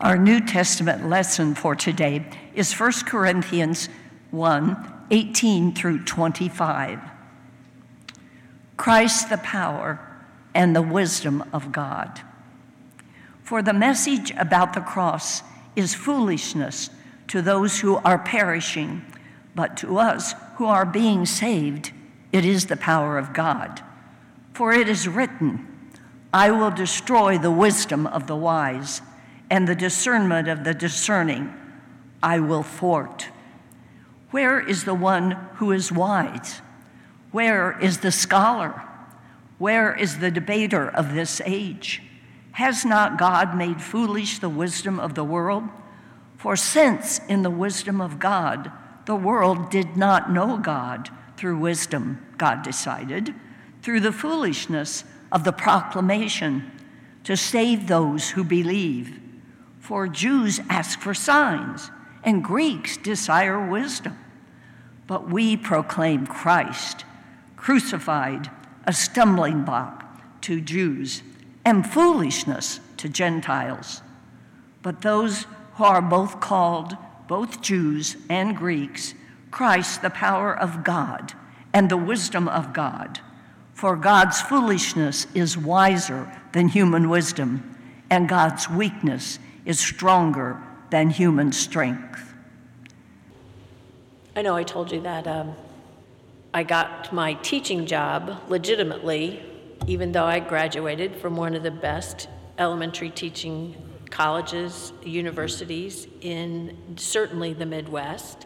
Our New Testament lesson for today is 1 Corinthians 1:18 through 25. Christ the power and the wisdom of God. For the message about the cross is foolishness to those who are perishing, but to us who are being saved, it is the power of God. For it is written, I will destroy the wisdom of the wise, and the discernment of the discerning I will thwart. Where is the one who is wise? Where is the scholar? Where is the debater of this age? Has not God made foolish the wisdom of the world? For since in the wisdom of God, the world did not know God through wisdom, God decided, through the foolishness of the proclamation, to save those who believe. For Jews ask for signs, and Greeks desire wisdom. But we proclaim Christ, crucified, a stumbling block to Jews, and foolishness to Gentiles. But those who are both called, both Jews and Greeks, Christ the power of God and the wisdom of God. For God's foolishness is wiser than human wisdom, and God's weakness is stronger than human strength. I know I told you that I got my teaching job legitimately, even though I graduated from one of the best elementary teaching colleges, universities in certainly the Midwest.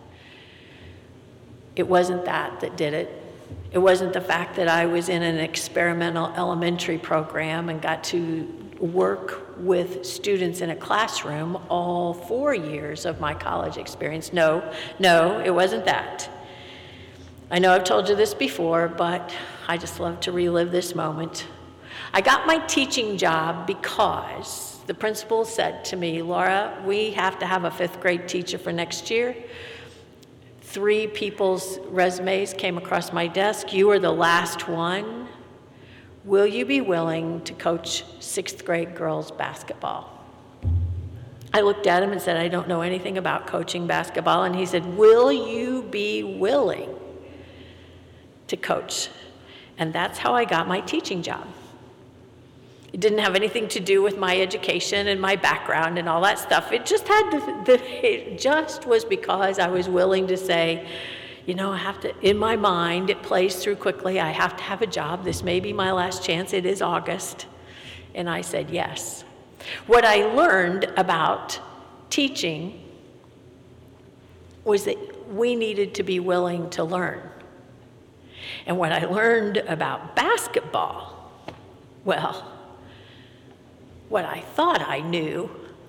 It wasn't that did it. It wasn't the fact that I was in an experimental elementary program and got to work with students in a classroom all 4 years of my college experience. No, it wasn't that. I know I've told you this before, but I just love to relive this moment. I got my teaching job because the principal said to me, Laura, we have to have a 5th grade teacher for next year. 3 people's resumes came across my desk. You are the last one. Will you be willing to coach 6th grade girls basketball? I looked at him and said, I don't know anything about coaching basketball. And he said, will you be willing to coach? And that's how I got my teaching job. It didn't have anything to do with my education and my background and all that stuff. It just it just was because I was willing to say, I have to, in my mind, it plays through quickly. I have to have a job. This may be my last chance. It is August. And I said yes. What I learned about teaching was that we needed to be willing to learn. And what I learned about basketball, well, what I thought I knew,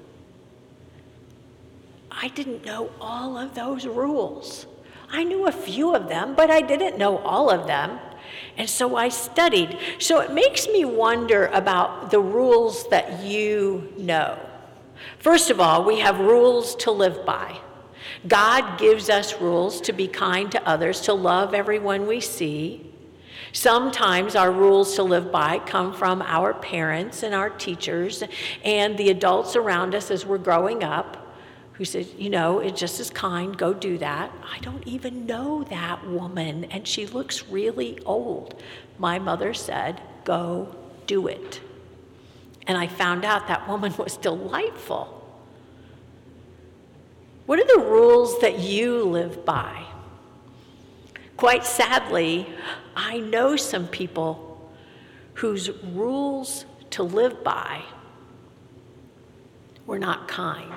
I didn't know all of those rules. I knew a few of them, but I didn't know all of them. And so I studied. So it makes me wonder about the rules that you know. First of all, we have rules to live by. God gives us rules to be kind to others, to love everyone we see. Sometimes our rules to live by come from our parents and our teachers and the adults around us as we're growing up, who said, it's just as kind, go do that. I don't even know that woman, and she looks really old. My mother said, go do it. And I found out that woman was delightful. What are the rules that you live by? Quite sadly, I know some people whose rules to live by were not kind.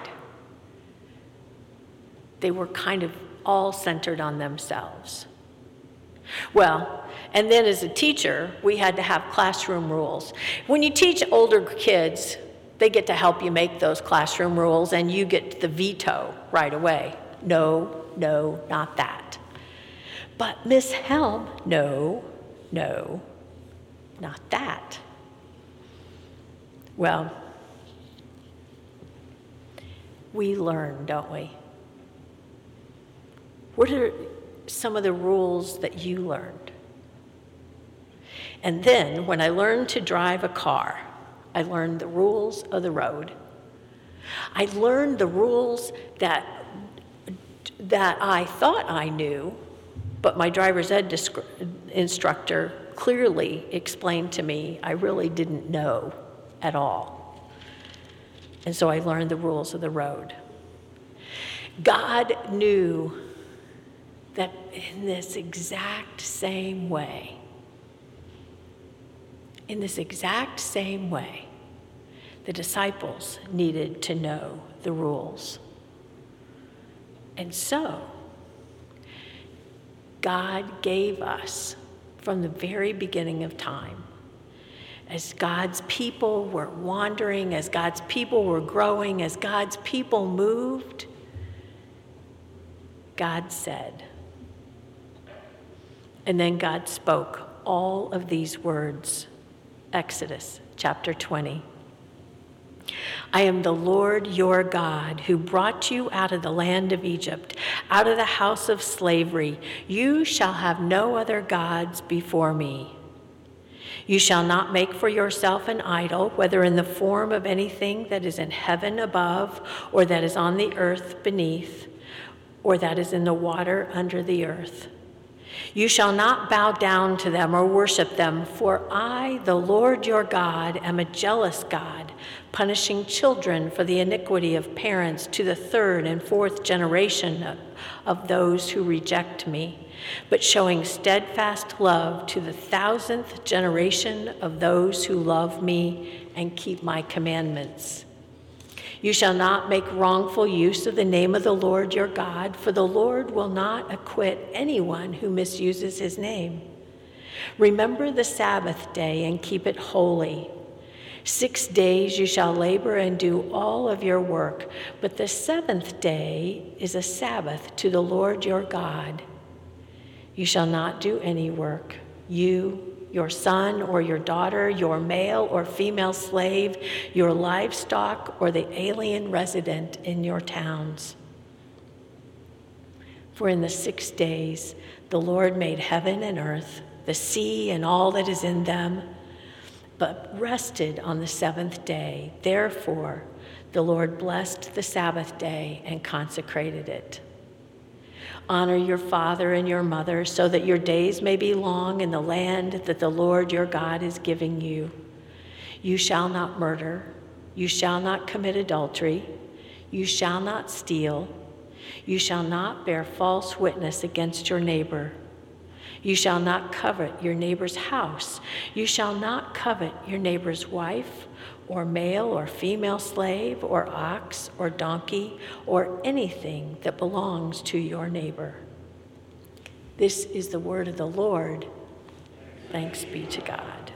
They were kind of all centered on themselves. Well, and then as a teacher, we had to have classroom rules. When you teach older kids, they get to help you make those classroom rules, and you get the veto right away. No, not that. But Miss Helm, no, not that. Well, we learn, don't we? What are some of the rules that you learned? And then when I learned to drive a car, I learned the rules of the road. I learned the rules that I thought I knew, but my driver's ed instructor clearly explained to me I really didn't know at all. And so I learned the rules of the road. God knew that in this exact same way, the disciples needed to know the rules. And so, God gave us, from the very beginning of time, as God's people were wandering, as God's people were growing, as God's people moved, God said. And then God spoke all of these words. Exodus chapter 20. I am the Lord your God who brought you out of the land of Egypt, out of the house of slavery. You shall have no other gods before me. You shall not make for yourself an idol, whether in the form of anything that is in heaven above, or that is on the earth beneath, or that is in the water under the earth. You shall not bow down to them or worship them, for I, the Lord your God, am a jealous God, punishing children for the iniquity of parents to the third and fourth generation of those who reject me, but showing steadfast love to the 1,000th generation of those who love me and keep my commandments. You shall not make wrongful use of the name of the Lord your God, for the Lord will not acquit anyone who misuses his name. Remember the Sabbath day and keep it holy. 6 days you shall labor and do all of your work, but the 7th day is a Sabbath to the Lord your God. You shall not do any work, you, your son or your daughter, your male or female slave, your livestock, or the alien resident in your towns. For in the 6 days the Lord made heaven and earth, the sea and all that is in them, but rested on the 7th day. Therefore the Lord blessed the Sabbath day and consecrated it. Honor your father and your mother, so that your days may be long in the land that the Lord your God is giving you. You shall not murder. You shall not commit adultery. You shall not steal. You shall not bear false witness against your neighbor. You shall not covet your neighbor's house. You shall not covet your neighbor's wife, or male or female slave, or ox or donkey, or anything that belongs to your neighbor. This is the word of the Lord. Thanks be to God.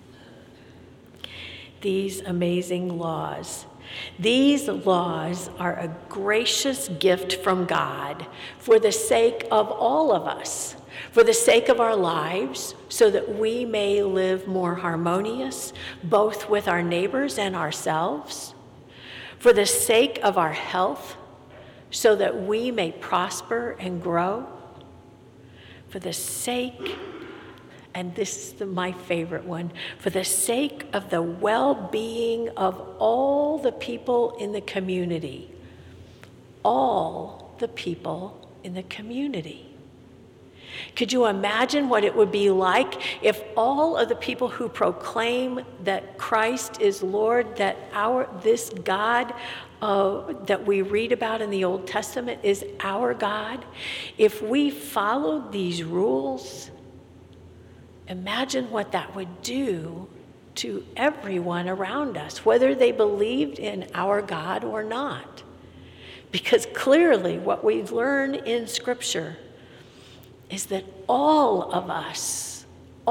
These amazing laws. These laws are a gracious gift from God for the sake of all of us, for the sake of our lives, so that we may live more harmonious, both with our neighbors and ourselves, for the sake of our health, so that we may prosper and grow, for the sake, and this is my favorite one, for the sake of the well-being of all the people in the community. All the people in the community. Could you imagine what it would be like if all of the people who proclaim that Christ is Lord, that this God that we read about in the Old Testament is our God, if we followed these rules? Imagine what that would do to everyone around us, whether they believed in our God or not. Because clearly what we learn in Scripture is that all of us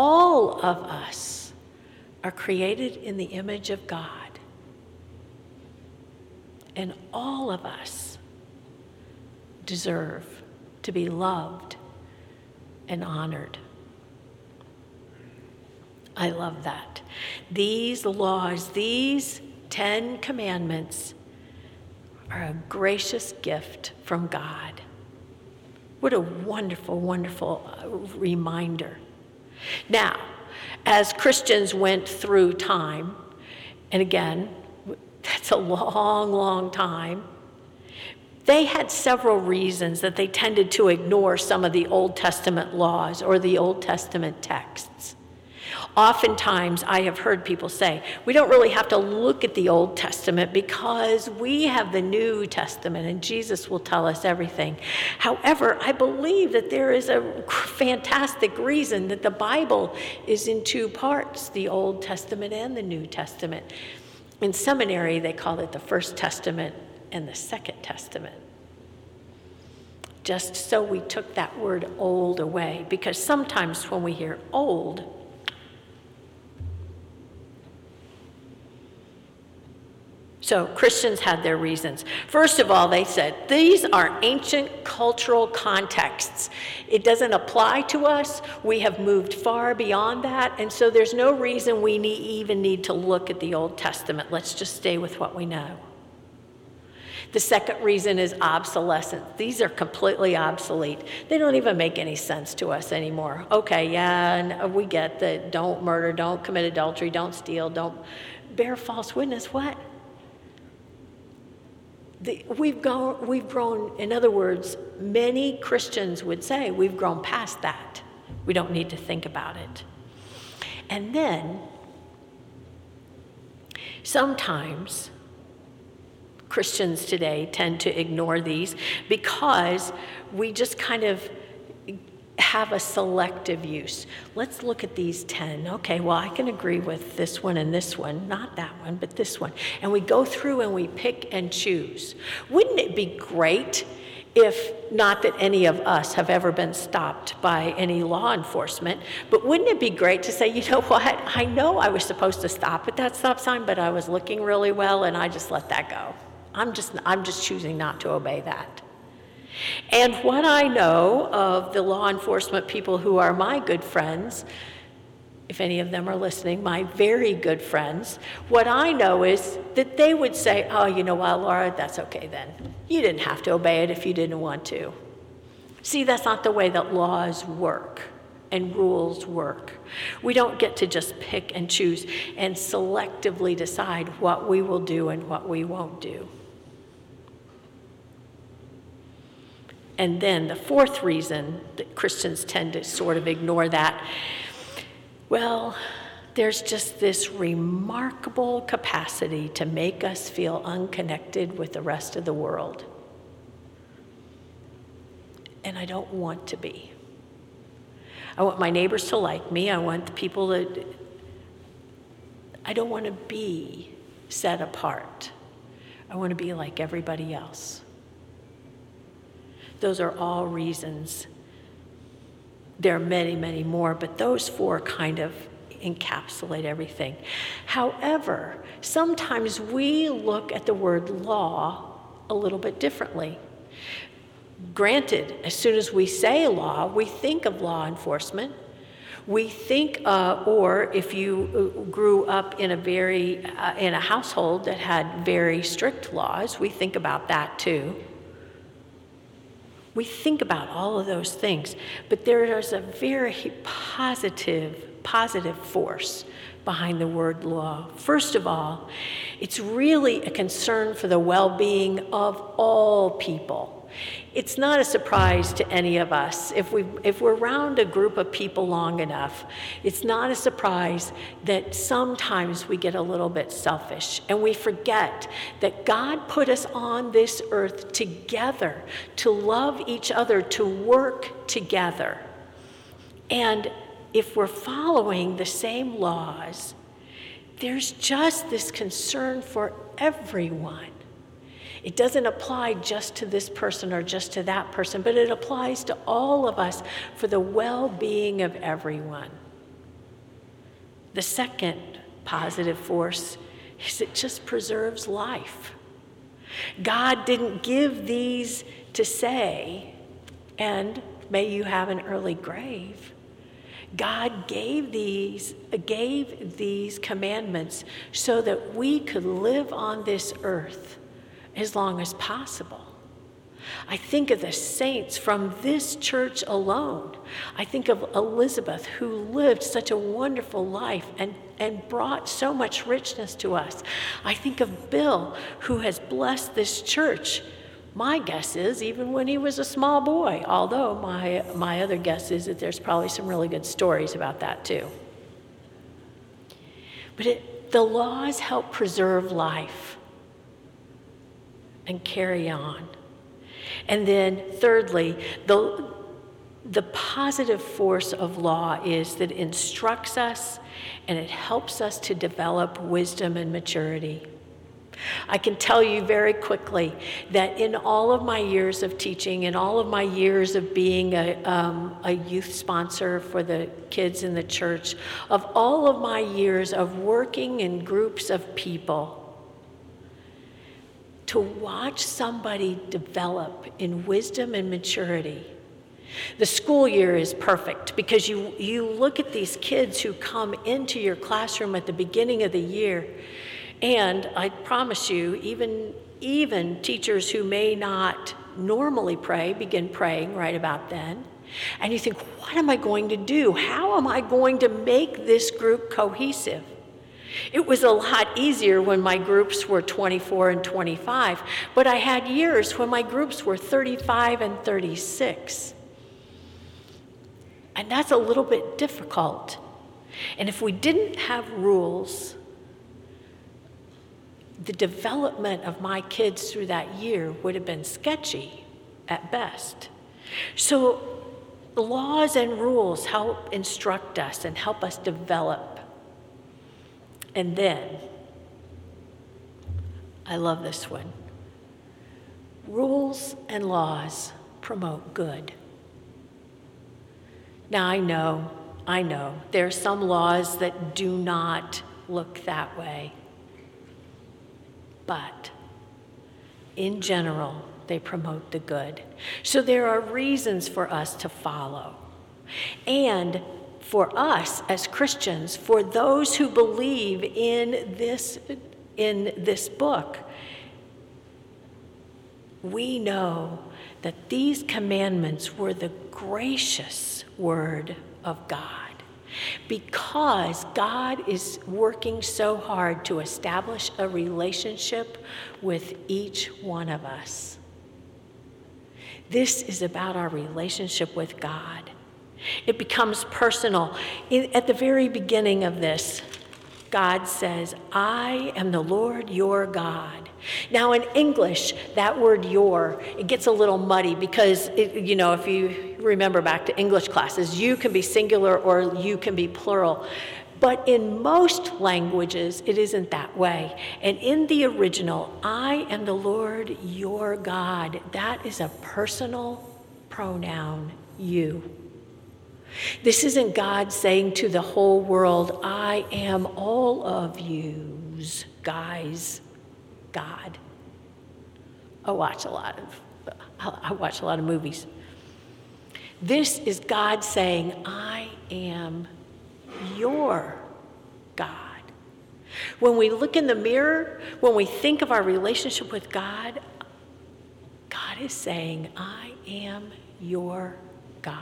are created in the image of God. And all of us deserve to be loved and honored. I love that. These laws, these 10 commandments, are a gracious gift from God. What a wonderful, wonderful reminder. Now, as Christians went through time, and again, That's a long, long time. They had several reasons that they tended to ignore some of the Old Testament laws or the Old Testament texts. Oftentimes, I have heard people say, we don't really have to look at the Old Testament because we have the New Testament and Jesus will tell us everything. However, I believe that there is a fantastic reason that the Bible is in two parts, the Old Testament and the New Testament. In seminary, they call it the First Testament and the Second Testament. Just so we took that word old away, because sometimes when we hear old, so Christians had their reasons. First of all, they said, these are ancient cultural contexts. It doesn't apply to us. We have moved far beyond that, and so there's no reason we even need to look at the Old Testament. Let's just stay with what we know. The second reason is obsolescence. These are completely obsolete. They don't even make any sense to us anymore. Okay, yeah, and we get that don't murder, don't commit adultery, don't steal, don't bear false witness. What? We've grown, in other words, many Christians would say we've grown past that. We don't need to think about it. And then, sometimes Christians today tend to ignore these because we just kind of have a selective use. Let's look at these 10. Okay, well, I can agree with this one and this one, not that one, but this one. And we go through and we pick and choose. Wouldn't it be great if, not that any of us have ever been stopped by any law enforcement, but wouldn't it be great to say, you know what, I know I was supposed to stop at that stop sign, but I was looking really well and I just let that go. I'm just choosing not to obey that. And what I know of the law enforcement people who are my good friends, if any of them are listening, my very good friends, what I know is that they would say, oh, you know what, Laura, that's okay then. You didn't have to obey it if you didn't want to. See, that's not the way that laws work and rules work. We don't get to just pick and choose and selectively decide what we will do and what we won't do. And then the fourth reason that Christians tend to sort of ignore that, well, there's just this remarkable capacity to make us feel unconnected with the rest of the world. And I don't want to be. I want my neighbors to like me. I want the people that, I don't want to be set apart. I want to be like everybody else. Those are all reasons. There are many, many more, but those four kind of encapsulate everything. However, sometimes we look at the word law a little bit differently. Granted, as soon as we say law, we think of law enforcement. We think, or if you grew up in a household that had very strict laws, we think about that too. We think about all of those things, but there is a very positive force behind the word law. First of all, it's really a concern for the well-being of all people. It's not a surprise to any of us. If we're around a group of people long enough, it's not a surprise that sometimes we get a little bit selfish and we forget that God put us on this earth together to love each other, to work together. And if we're following the same laws, there's just this concern for everyone. It doesn't apply just to this person or just to that person, but it applies to all of us for the well-being of everyone. The second positive force is it just preserves life. God didn't give these to say, and may you have an early grave. God gave these commandments so that we could live on this earth as long as possible. I think of the saints from this church alone. I think of Elizabeth, who lived such a wonderful life and brought so much richness to us. I think of Bill, who has blessed this church. My guess is even when he was a small boy, although my other guess is that there's probably some really good stories about that too. But the laws help preserve life and carry on. And then thirdly, the positive force of law is that it instructs us and it helps us to develop wisdom and maturity. I can tell you very quickly that in all of my years of teaching, in all of my years of being a youth sponsor for the kids in the church, of all of my years of working in groups of people, to watch somebody develop in wisdom and maturity. The school year is perfect because you look at these kids who come into your classroom at the beginning of the year, and I promise you, even teachers who may not normally pray begin praying right about then. And you think, what am I going to do? How am I going to make this group cohesive? It was a lot easier when my groups were 24 and 25, but I had years when my groups were 35 and 36. And that's a little bit difficult. And if we didn't have rules, the development of my kids through that year would have been sketchy at best. So laws and rules help instruct us and help us develop. And then, I love this one. Rules and laws promote good. Now I know, there are some laws that do not look that way. But in general, they promote the good. So there are reasons for us to follow. And for us as Christians, for those who believe in this book, we know that these commandments were the gracious word of God, because God is working so hard to establish a relationship with each one of us. This is about our relationship with God. It becomes personal. At the very beginning of this, God says, I am the Lord your God. Now in English, that word your, it gets a little muddy because, if you remember back to English classes, you can be singular or you can be plural. But in most languages, it isn't that way. And in the original, I am the Lord your God, that is a personal pronoun, you. This isn't God saying to the whole world, I am all of yous, guys, God. I watch a lot of movies. This is God saying, I am your God. When we look in the mirror, when we think of our relationship with God, God is saying, I am your God.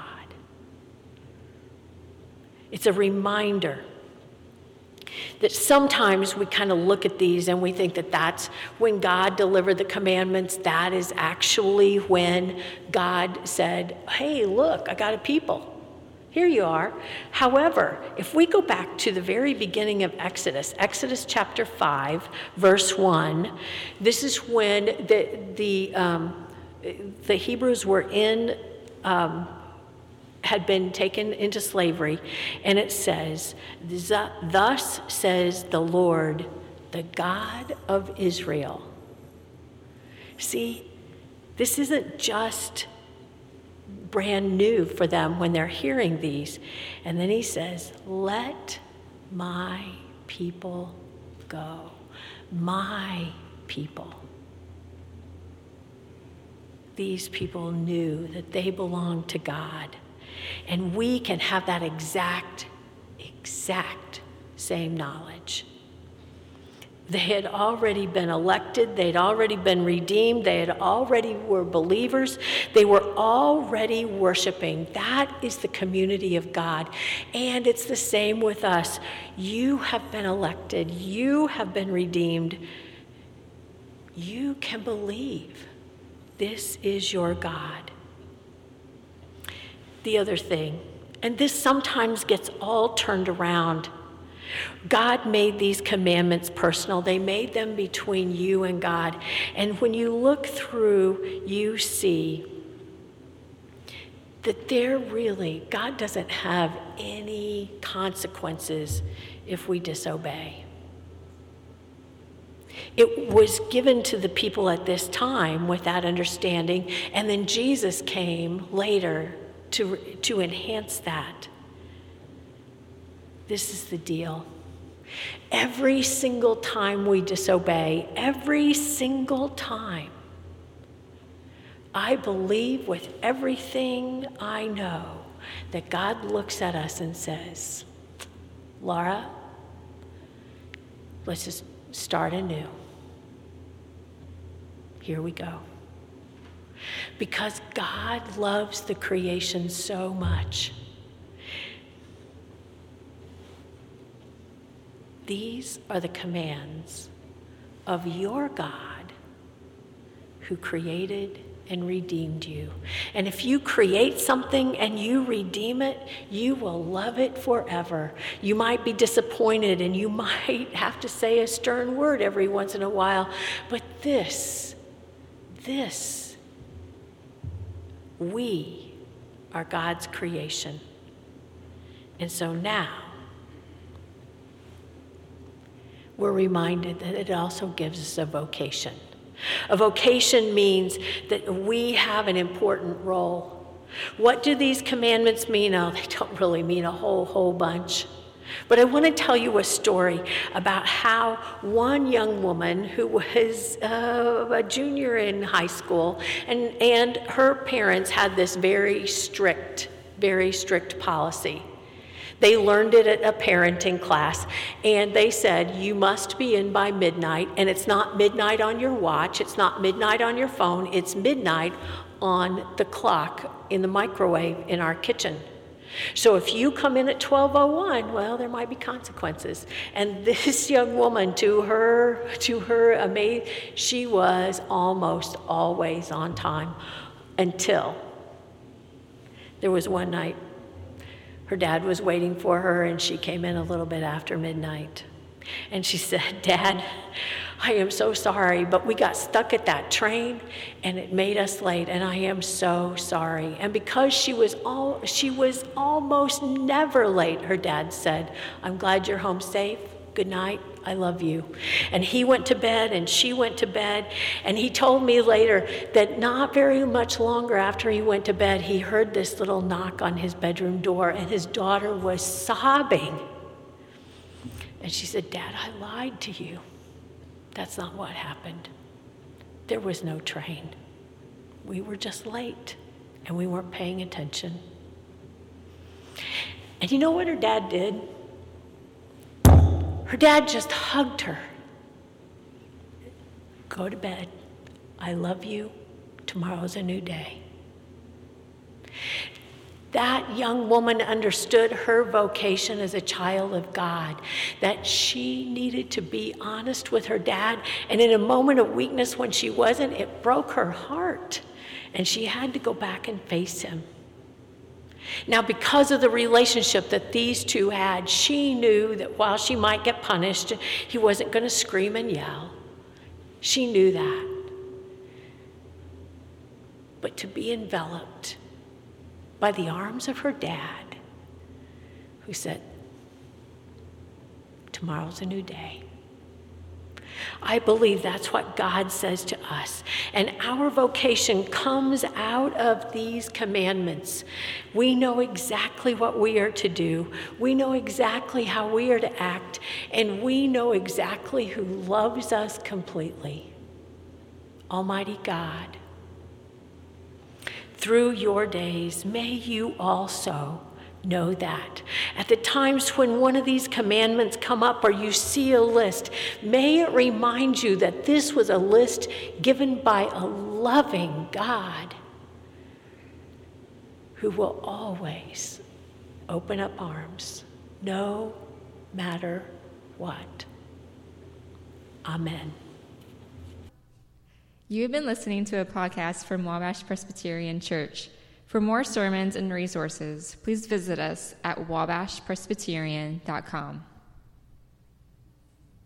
It's a reminder that sometimes we kind of look at these and we think that that's when God delivered the commandments. That is actually when God said, hey, look, I got a people. Here you are. However, if we go back to the very beginning of Exodus chapter 5, verse 1, this is when the Hebrews were had been taken into slavery, and it says, thus says the Lord, the God of Israel. See, this isn't just brand new for them when they're hearing these. And then he says, let my people go. My people. These people knew that they belonged to God. And we can have that exact same knowledge. They had already been elected. They'd already been redeemed. They had already were believers. They were already worshiping. That is the community of God. And it's the same with us. You have been elected. You have been redeemed. You can believe this is your God. The other thing, and this sometimes gets all turned around, God made these commandments personal. They made them between you and God. And when you look through, you see that God doesn't have any consequences if we disobey. It was given to the people at this time with that understanding, and then Jesus came later to enhance that. This is the deal. Every single time we disobey, every single time, I believe with everything I know that God looks at us and says, Laura, let's just start anew. Here we go. Because God loves the creation so much. These are the commands of your God who created and redeemed you. And if you create something and you redeem it, you will love it forever. You might be disappointed and you might have to say a stern word every once in a while, but we are God's creation. And so now, we're reminded that it also gives us a vocation. A vocation means that we have an important role. What do these commandments mean? Oh, they don't really mean a whole bunch. But I want to tell you a story about how one young woman who was a junior in high school, and her parents had this very strict policy. They learned it at a parenting class, and they said, you must be in by midnight, and it's not midnight on your watch, it's not midnight on your phone, it's midnight on the clock in the microwave in our kitchen. So if you come in at 12:01, well, there might be consequences. And this young woman, to her amazement, she was almost always on time until there was one night. Her dad was waiting for her, and she came in a little bit after midnight. And she said, Dad, I am so sorry, but we got stuck at that train, and it made us late, and I am so sorry. And because she was almost never late, her dad said, I'm glad you're home safe. Good night. I love you. And he went to bed and she went to bed. And he told me later that not very much longer after he went to bed, he heard this little knock on his bedroom door, and his daughter was sobbing. And she said, Dad, I lied to you. That's not what happened. There was no train. We were just late and we weren't paying attention. And you know what her dad did? Her dad just hugged her. Go to bed. I love you. Tomorrow's a new day. That young woman understood her vocation as a child of God, that she needed to be honest with her dad. And in a moment of weakness when she wasn't, it broke her heart. And she had to go back and face him. Now, because of the relationship that these two had, she knew that while she might get punished, he wasn't going to scream and yell. She knew that. But to be enveloped by the arms of her dad, who said, tomorrow's a new day. I believe that's what God says to us. And our vocation comes out of these commandments. We know exactly what we are to do. We know exactly how we are to act. And we know exactly who loves us completely. Almighty God, through your days, may you also know that. At the times when one of these commandments come up or you see a list, may it remind you that this was a list given by a loving God who will always open up arms, no matter what. Amen. You have been listening to a podcast from Wabash Presbyterian Church. For more sermons and resources, please visit us at wabashpresbyterian.com.